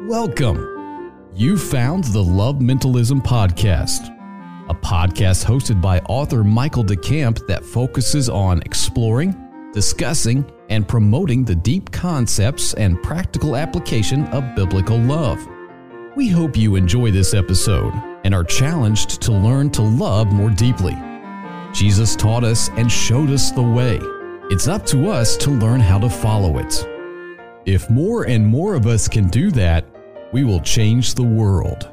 Welcome. You found the Love Mentalism Podcast, a podcast hosted by author Michael DeCamp that focuses on exploring, discussing, and promoting the deep concepts and practical application of biblical love. We hope you enjoy this episode and are challenged to learn to love more deeply. Jesus taught us and showed us the way. It's up to us to learn how to follow it. If more and more of us can do that, we will change the world.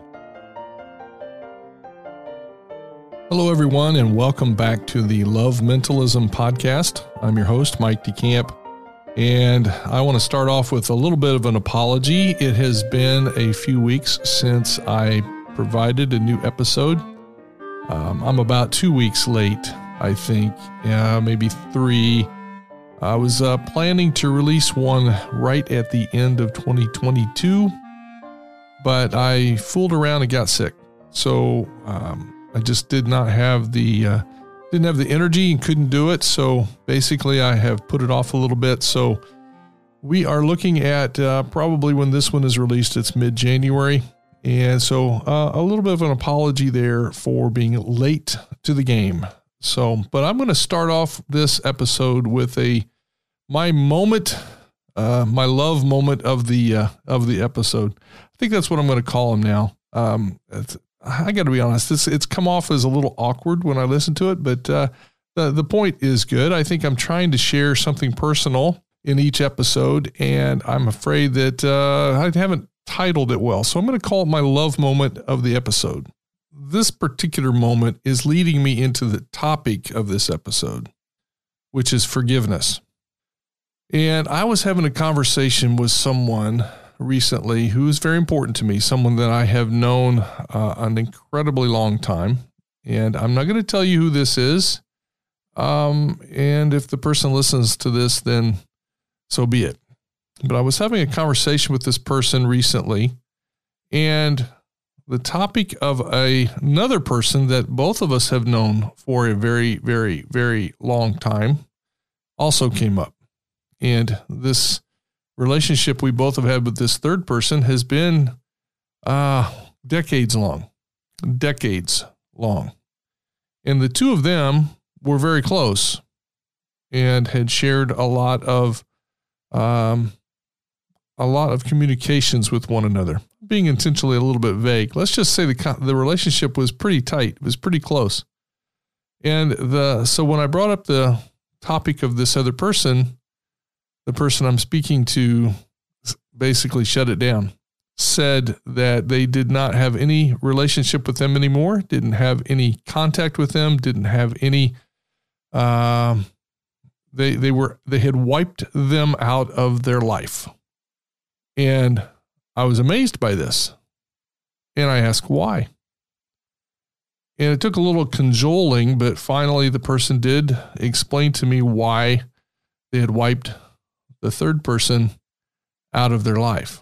Hello, everyone, and welcome back to the Love Mentalism Podcast. I'm your host, Mike DeCamp, and I want to start off with a little bit of an apology. It has been a few weeks since I provided a new episode. I'm about 2 weeks late, I think, maybe 3. I was planning to release one right at the end of 2022, but I fooled around and got sick. So I just did not have the energy and couldn't do it. So basically, I have put it off a little bit. So we are looking at probably when this one is released, it's mid-January. And so a little bit of an apology there for being late to the game. So, but I'm going to start off this episode with my love moment of the episode. I think that's what I'm going to call him now. I got to be honest, it's come off as a little awkward when I listen to it, but the point is good. I think I'm trying to share something personal in each episode, and I'm afraid that I haven't titled it well. So I'm going to call it my love moment of the episode. This particular moment is leading me into the topic of this episode, which is forgiveness. And I was having a conversation with someone recently who is very important to me, someone that I have known an incredibly long time. And I'm not going to tell you who this is. And if the person listens to this, then so be it. But I was having a conversation with this person recently, and the topic of another person that both of us have known for a very, very, very long time also came up. And this relationship we both have had with this third person has been decades long. And the two of them were very close and had shared a lot of communications with one another. Being intentionally a little bit vague, let's just say the relationship was pretty tight. It was pretty close. And so when I brought up the topic of this other person, the person I'm speaking to basically shut it down, said that they did not have any relationship with them anymore, didn't have any contact with them, didn't have any, they had wiped them out of their life. And I was amazed by this. And I asked why. And it took a little cajoling, but finally the person did explain to me why they had wiped the third person out of their life.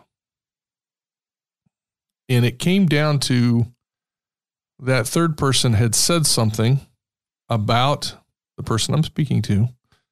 And it came down to that third person had said something about the person I'm speaking to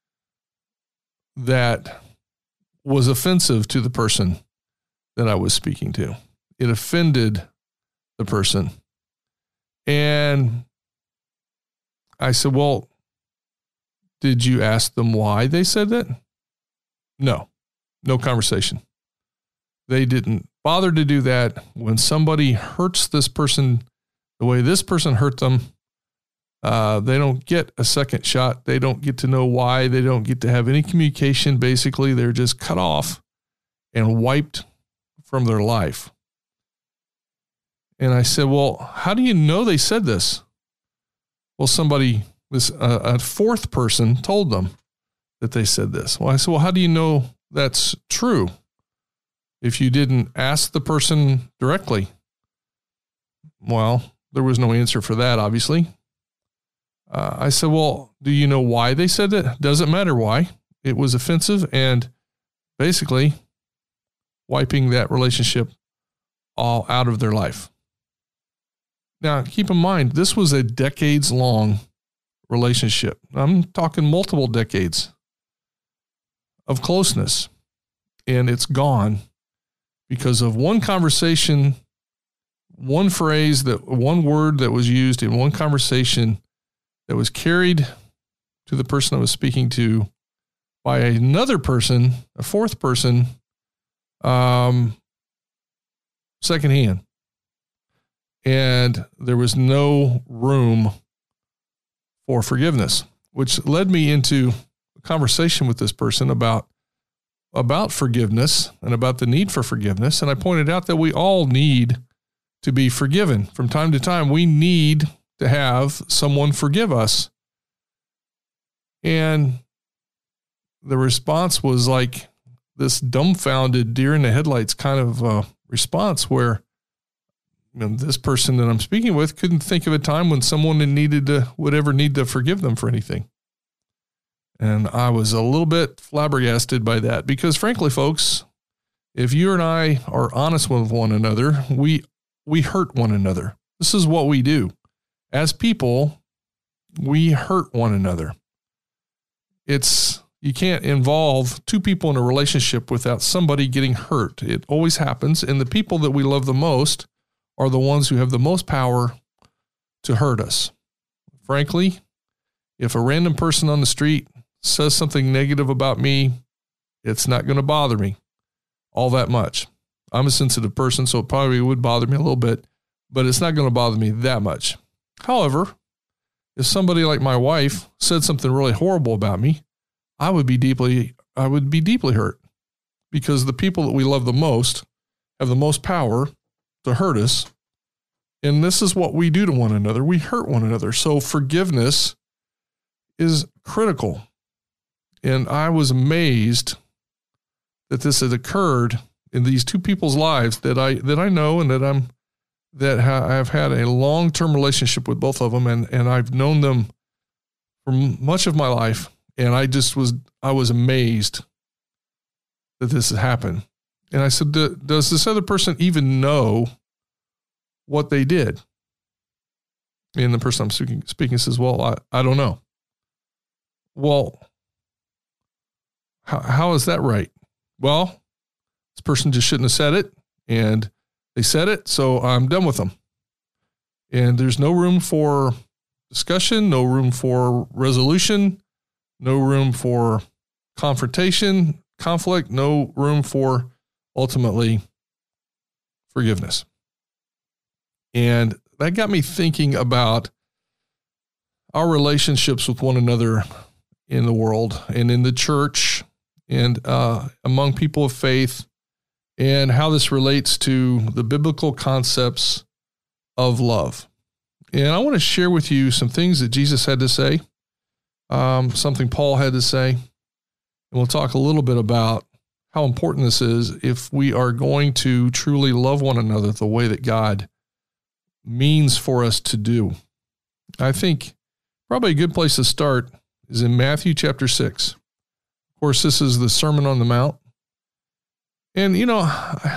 that was offensive to the person that I was speaking to. It offended the person. And I said, well, did you ask them why they said that? No conversation. They didn't bother to do that. When somebody hurts this person the way this person hurt them, they don't get a second shot. They don't get to know why. They don't get to have any communication. Basically, they're just cut off and wiped from their life. And I said, well, how do you know they said this? Well, a fourth person told them that they said this. Well, I said, well, how do you know that's true if you didn't ask the person directly? Well, there was no answer for that, obviously. I said, well, do you know why they said it? Doesn't matter why. It was offensive and basically wiping that relationship all out of their life. Now, keep in mind, this was a decades-long relationship. I'm talking multiple decades of closeness, and it's gone because of one conversation, one phrase, one word that was used in one conversation that was carried to the person I was speaking to by another person, a fourth person, secondhand. And there was no room for forgiveness, which led me into a conversation with this person about forgiveness and about the need for forgiveness. And I pointed out that we all need to be forgiven. From time to time, we need to have someone forgive us. And the response was like this dumbfounded deer in the headlights kind of response where this person that I'm speaking with couldn't think of a time when someone would ever need to forgive them for anything. And I was a little bit flabbergasted by that because, frankly, folks, if you and I are honest with one another, we hurt one another. This is what we do. As people, we hurt one another. You can't involve two people in a relationship without somebody getting hurt. It always happens. And the people that we love the most are the ones who have the most power to hurt us. Frankly, if a random person on the street says something negative about me, it's not going to bother me all that much. I'm a sensitive person, so it probably would bother me a little bit, but it's not going to bother me that much. However, if somebody like my wife said something really horrible about me, I would be deeply hurt because the people that we love the most have the most power to hurt us. And this is what we do to one another. We hurt one another. So forgiveness is critical. And I was amazed that this had occurred in these two people's lives that I know and that I've had a long-term relationship with both of them, and I've known them for much of my life. And I was amazed that this had happened. And I said, does this other person even know what they did? And the person I'm speaking says, well, I don't know. Well, how is that right? Well, this person just shouldn't have said it, and they said it, so I'm done with them. And there's no room for discussion, no room for resolution, no room for confrontation, conflict, no room for ultimately forgiveness. And that got me thinking about our relationships with one another in the world and in the church and among people of faith, and how this relates to the biblical concepts of love. And I want to share with you some things that Jesus had to say, something Paul had to say, and we'll talk a little bit about how important this is if we are going to truly love one another the way that God means for us to do. I think probably a good place to start is in Matthew chapter 6. Of course, this is the Sermon on the Mount. And, I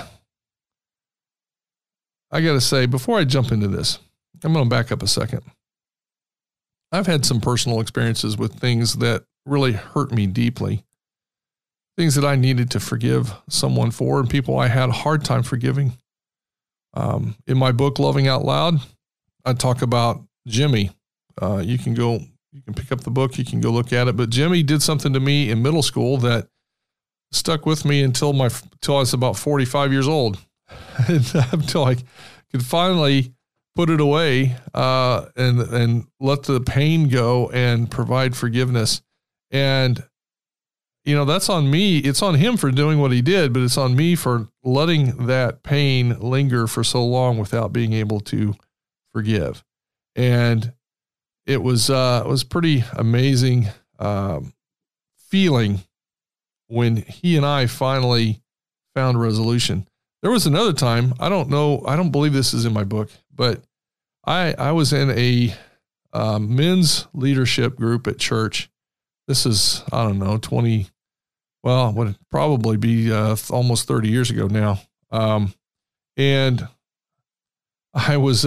got to say, before I jump into this, I'm going to back up a second. I've had some personal experiences with things that really hurt me deeply, things that I needed to forgive someone for, and people I had a hard time forgiving. In my book, Loving Out Loud, I talk about Jimmy. You can pick up the book, you can go look at it. But Jimmy did something to me in middle school that stuck with me until I was about 45 years old, until I could finally put it away and let the pain go and provide forgiveness. And that's on me. It's on him for doing what he did, but it's on me for letting that pain linger for so long without being able to forgive. And it was pretty amazing feeling when he and I finally found resolution. There was another time, I don't believe this is in my book, but I was in a men's leadership group at church. This is, 20, well, would probably be almost 30 years ago now. And I was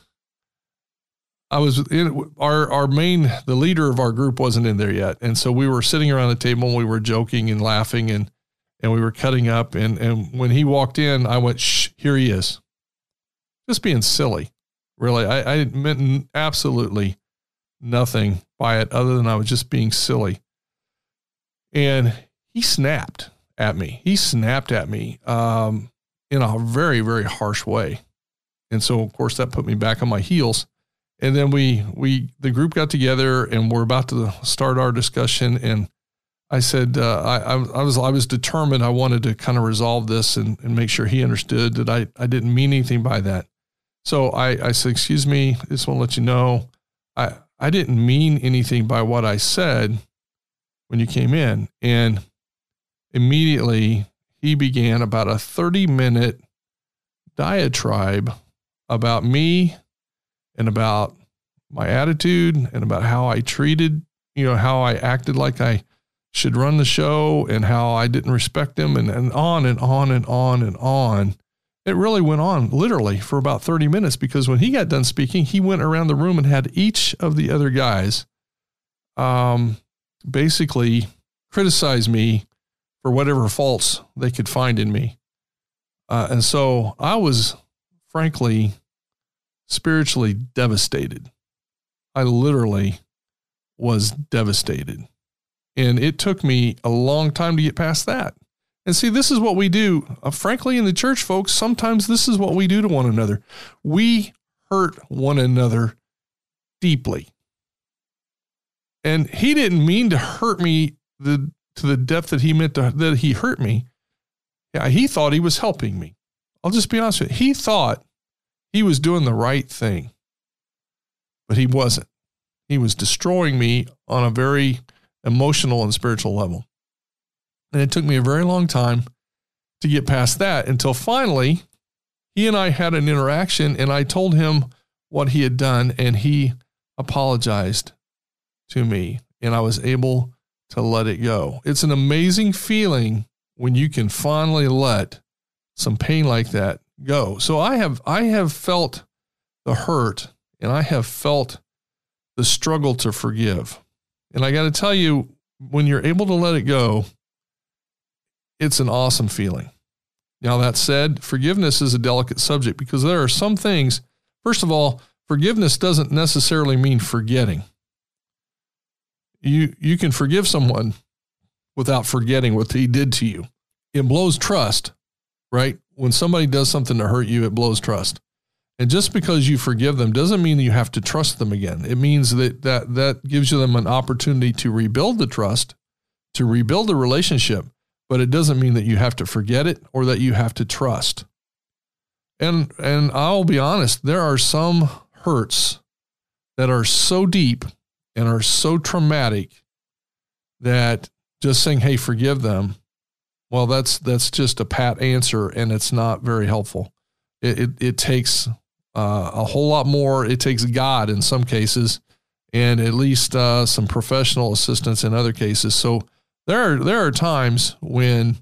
in the leader of our group wasn't in there yet. And so we were sitting around the table and we were joking and laughing. And and we were cutting up. And when he walked in, I went, shh, here he is. Just being silly. Really, I meant absolutely nothing by it other than I was just being silly. And he snapped at me. He snapped at me in a very, very harsh way. And so, of course, that put me back on my heels. And then the group got together and we're about to start our discussion. And I said, I was determined. I wanted to kind of resolve this and make sure he understood that I didn't mean anything by that. So I said, excuse me, I just want to let you know, I didn't mean anything by what I said when you came in. And immediately he began about a 30-minute diatribe about me and about my attitude and about how I treated, how I acted like I should run the show and how I didn't respect him and on and on and on and on. It really went on literally for about 30 minutes because when he got done speaking, he went around the room and had each of the other guys basically criticize me for whatever faults they could find in me. And so I was frankly spiritually devastated. I literally was devastated. And it took me a long time to get past that. And see, this is what we do. Frankly, in the church, folks, sometimes this is what we do to one another. We hurt one another deeply. And he didn't mean to hurt me to the depth that he meant that he hurt me. Yeah, he thought he was helping me. I'll just be honest with you. He thought he was doing the right thing, but he wasn't. He was destroying me on a very emotional and spiritual level. And it took me a very long time to get past that until finally he and I had an interaction and I told him what he had done and he apologized to me and I was able to let it go. It's an amazing feeling when you can finally let some pain like that go. So I have felt the hurt and I have felt the struggle to forgive. And I got to tell you, when you're able to let it go, it's an awesome feeling. Now, that said, forgiveness is a delicate subject because there are some things, first of all, forgiveness doesn't necessarily mean forgetting. You can forgive someone without forgetting what he did to you. It blows trust, right? When somebody does something to hurt you, it blows trust. And just because you forgive them doesn't mean that you have to trust them again. It means that gives them an opportunity to rebuild the trust, to rebuild the relationship, but it doesn't mean that you have to forget it or that you have to trust. And I'll be honest, there are some hurts that are so deep and are so traumatic that just saying, hey, forgive them, well, that's just a pat answer and it's not very helpful. It takes a whole lot more. It takes God in some cases and at least some professional assistance in other cases. So there are times when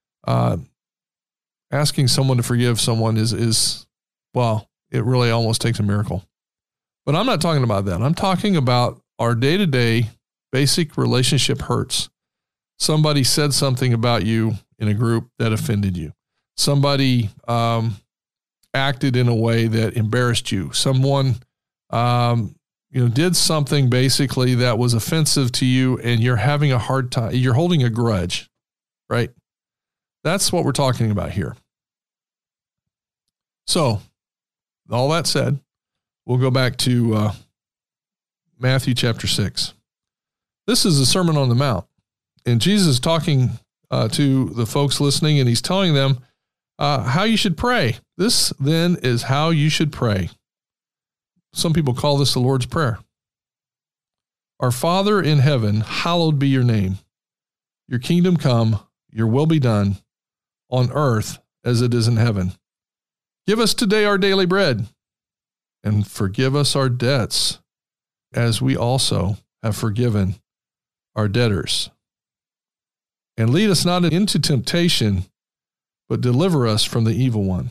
asking someone to forgive someone is well, it really almost takes a miracle. But I'm not talking about that. I'm talking about our day-to-day basic relationship hurts. Somebody said something about you in a group that offended you. Somebody acted in a way that embarrassed you. Someone did something basically that was offensive to you and you're having a hard time. You're holding a grudge, right? That's what we're talking about here. So all that said, we'll go back to Matthew chapter 6. This is the Sermon on the Mount. And Jesus is talking to the folks listening and he's telling them how you should pray. This then is how you should pray. Some people call this the Lord's Prayer. Our Father in heaven, hallowed be your name. Your kingdom come, your will be done on earth as it is in heaven. Give us today our daily bread and forgive us our debts as we also have forgiven our debtors. And lead us not into temptation, but deliver us from the evil one.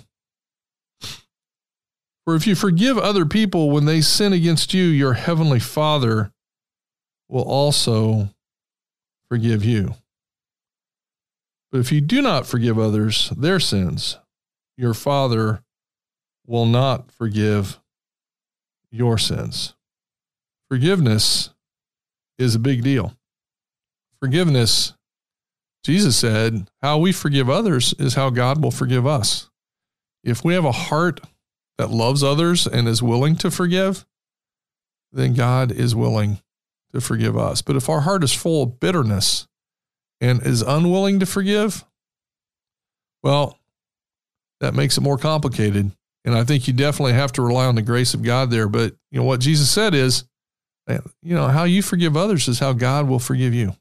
For if you forgive other people when they sin against you, your heavenly Father will also forgive you. But if you do not forgive others their sins, your Father will not forgive your sins. Forgiveness is a big deal. Forgiveness, Jesus said, how we forgive others is how God will forgive us. If we have a heart that loves others and is willing to forgive, then God is willing to forgive us. But if our heart is full of bitterness and is unwilling to forgive, well, that makes it more complicated. And I think you definitely have to rely on the grace of God there. But what Jesus said is, how you forgive others is how God will forgive you.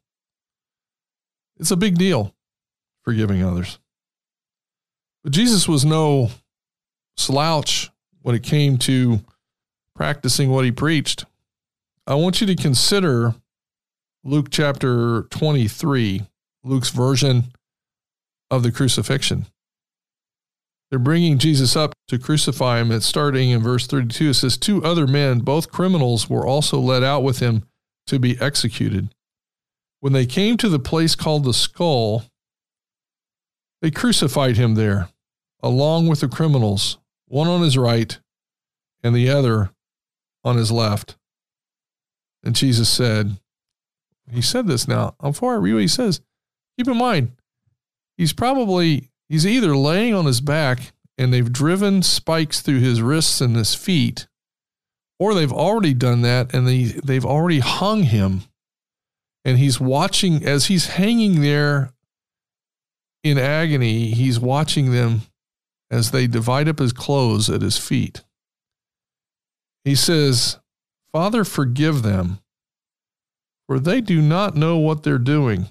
It's a big deal, forgiving others. But Jesus was no slouch when it came to practicing what he preached. I want you to consider Luke chapter 23, Luke's version of the crucifixion. They're bringing Jesus up to crucify him. It's starting in verse 32. It says, 2 other men, both criminals, were also led out with him to be executed. When they came to the place called the Skull, they crucified him there, along with the criminals, one on his right and the other on his left. And Jesus said, he said this now, before I read what he says, keep in mind, he's either laying on his back and they've driven spikes through his wrists and his feet, or they've already done that and they've already hung him. And he's watching, as he's hanging there in agony, he's watching them as they divide up his clothes at his feet. He says, Father, forgive them, for they do not know what they're doing.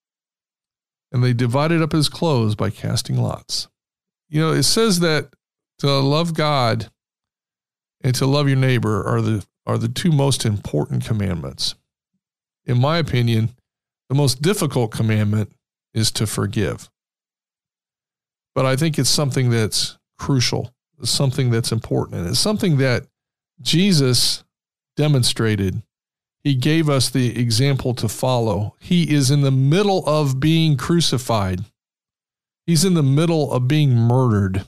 And they divided up his clothes by casting lots. It says that to love God and to love your neighbor are the 2 most important commandments. In my opinion, the most difficult commandment is to forgive. But I think it's something that's crucial. It's something that's important. And it's something that Jesus demonstrated. He gave us the example to follow. He is in the middle of being crucified. He's in the middle of being murdered.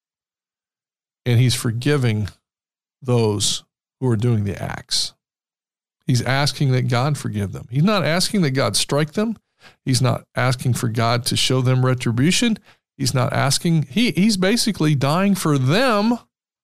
And he's forgiving those who are doing the acts. He's asking that God forgive them. He's not asking that God strike them. He's not asking for God to show them retribution. He's not asking, he's basically dying for them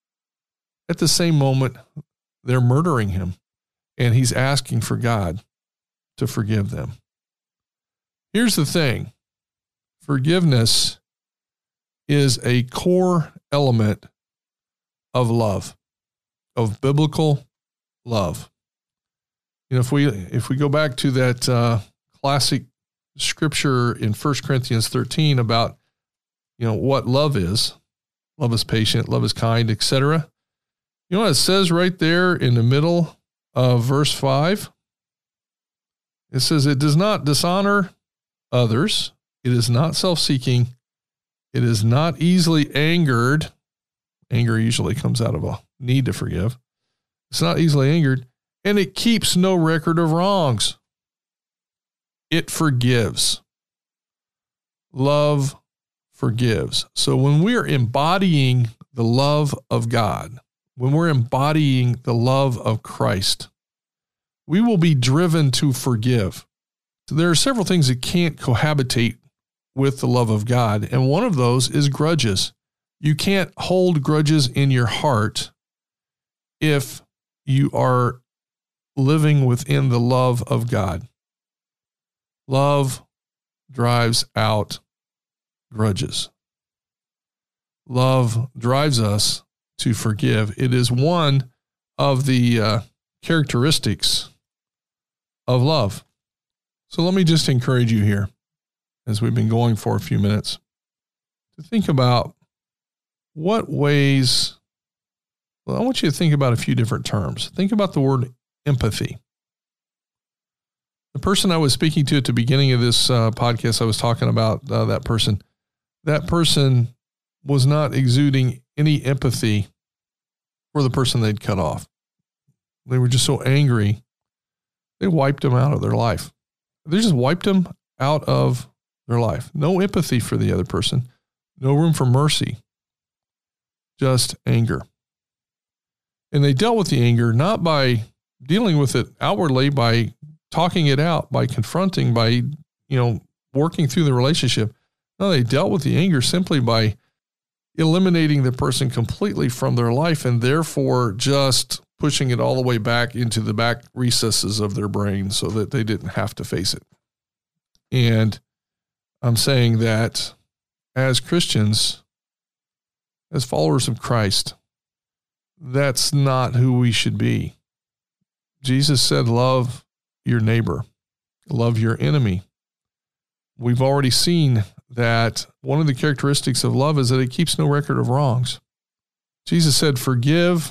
at the same moment they're murdering him. And he's asking for God to forgive them. Here's the thing. Forgiveness is a core element of love, of biblical love. If we go back to that classic scripture in 1 Corinthians 13 about, what love is patient, love is kind, etc. You know what it says right there in the middle of verse 5? It says, it does not dishonor others. It is not self-seeking. It is not easily angered. Anger usually comes out of a need to forgive. It's not easily angered. And it keeps no record of wrongs. It forgives. Love forgives. So when we're embodying the love of God, when we're embodying the love of Christ, we will be driven to forgive. So there are several things that can't cohabitate with the love of God, and one of those is grudges. You can't hold grudges in your heart if you are living within the love of God. Love drives out grudges. Love drives us to forgive. It is one of the characteristics of love. So let me just encourage you here, as we've been going for a few minutes, to think about what ways. Well, I want you to think about a few different terms. Think about the word empathy. The person I was speaking to at the beginning of this podcast, I was talking about that person. That person was not exuding any empathy for the person they'd cut off. They were just so angry, they wiped them out of their life. They just wiped them out of their life. No empathy for the other person. No room for mercy. Just anger. And they dealt with the anger not by dealing with it outwardly, by talking it out, by confronting, by, working through the relationship. No, they dealt with the anger simply by eliminating the person completely from their life and therefore just pushing it all the way back into the back recesses of their brain so that they didn't have to face it. And I'm saying that as Christians, as followers of Christ, that's not who we should be. Jesus said, love your neighbor, love your enemy. We've already seen that one of the characteristics of love is that it keeps no record of wrongs. Jesus said, forgive.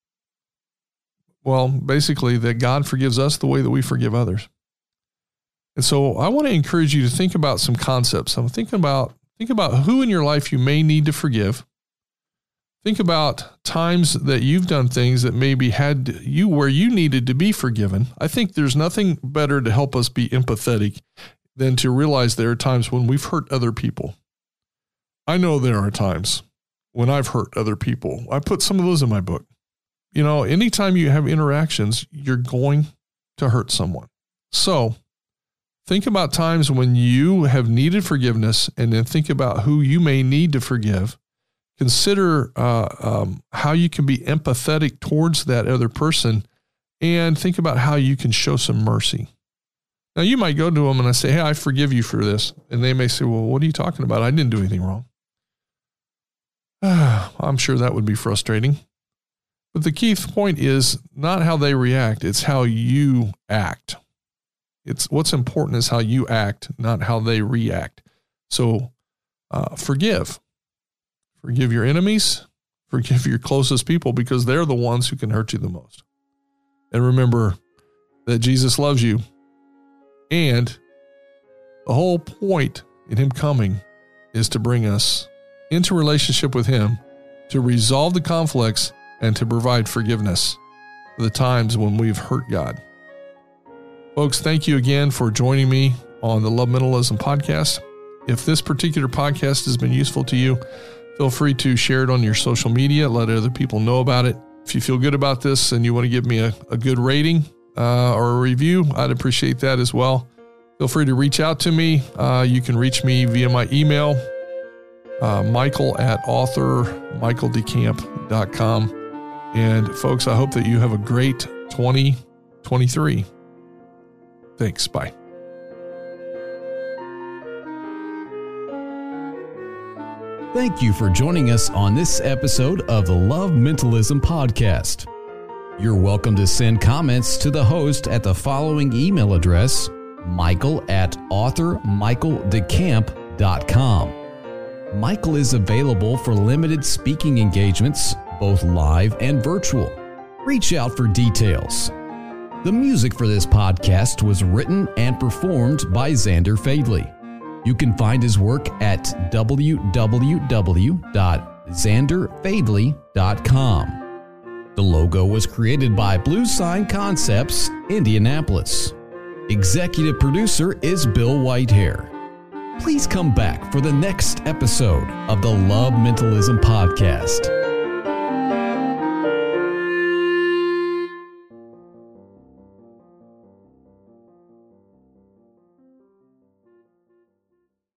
Well, basically that God forgives us the way that we forgive others. And so I want to encourage you to think about some concepts. I'm thinking about who in your life you may need to forgive. Think about times that you've done things that maybe had you where you needed to be forgiven. I think there's nothing better to help us be empathetic than to realize there are times when we've hurt other people. I know there are times when I've hurt other people. I put some of those in my book. Anytime you have interactions, you're going to hurt someone. So think about times when you have needed forgiveness and then think about who you may need to forgive. Consider how you can be empathetic towards that other person and think about how you can show some mercy. Now, you might go to them and I say, hey, I forgive you for this. And they may say, well, what are you talking about? I didn't do anything wrong. I'm sure that would be frustrating. But the key point is not how they react. It's how you act. It's what's important is how you act, not how they react. So forgive. Forgive your enemies. Forgive your closest people because they're the ones who can hurt you the most. And remember that Jesus loves you. And the whole point in him coming is to bring us into relationship with him, to resolve the conflicts, and to provide forgiveness for the times when we've hurt God. Folks, thank you again for joining me on the Love Mentalism podcast. If this particular podcast has been useful to you, feel free to share it on your social media, let other people know about it. If you feel good about this and you want to give me a good rating or a review, I'd appreciate that as well. Feel free to reach out to me. You can reach me via my email, michael@authormichaeldecamp.com. And folks, I hope that you have a great 2023. Thanks. Bye. Thank you for joining us on this episode of the Love Mentalism podcast. You're welcome to send comments to the host at the following email address, michael@authormichaeldecamp.com. Michael is available for limited speaking engagements, both live and virtual. Reach out for details. The music for this podcast was written and performed by Xander Fadley. You can find his work at www.xanderfadley.com. The logo was created by Blue Sign Concepts, Indianapolis. Executive producer is Bill Whitehair. Please come back for the next episode of the Love Mentalism podcast.